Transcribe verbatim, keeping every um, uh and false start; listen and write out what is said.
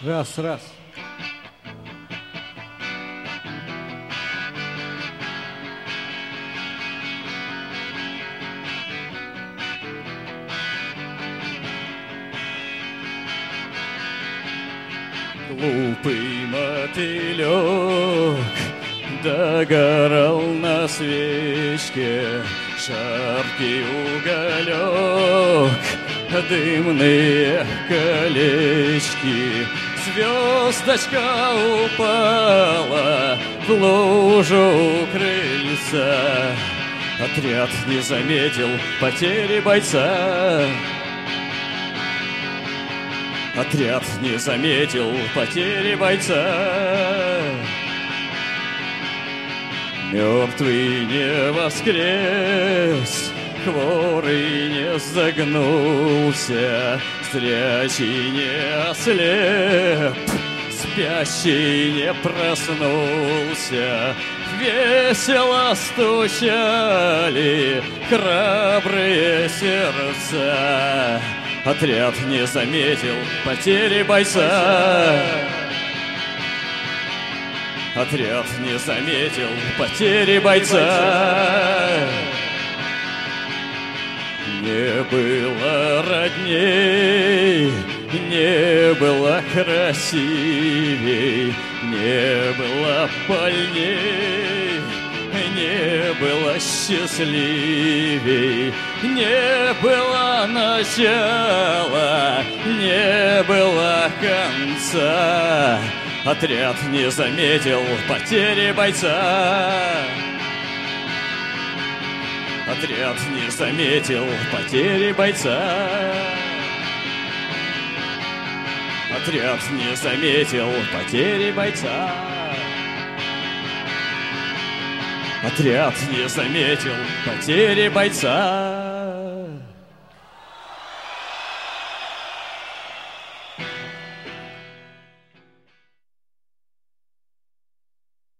Раз, раз. Глупый мотылек догорал на свечке, жаркий уголек, дымные колечки. Звездочка упала в лужу у крыльца. Отряд не заметил потери бойца. Отряд не заметил потери бойца. Мертвый не воскрес, хворый не загнулся, зрячий не ослеп, спящий не проснулся. Весело стучали храбрые сердца. Отряд не заметил потери бойца. Отряд не заметил потери бойца. Не было родней, не было красивей, не было больней, не было счастливей, не было начала, не было конца. Отряд не заметил потери бойца. Отряд не заметил потери бойца. Отряд не заметил потери бойца. Отряд не заметил потери бойца.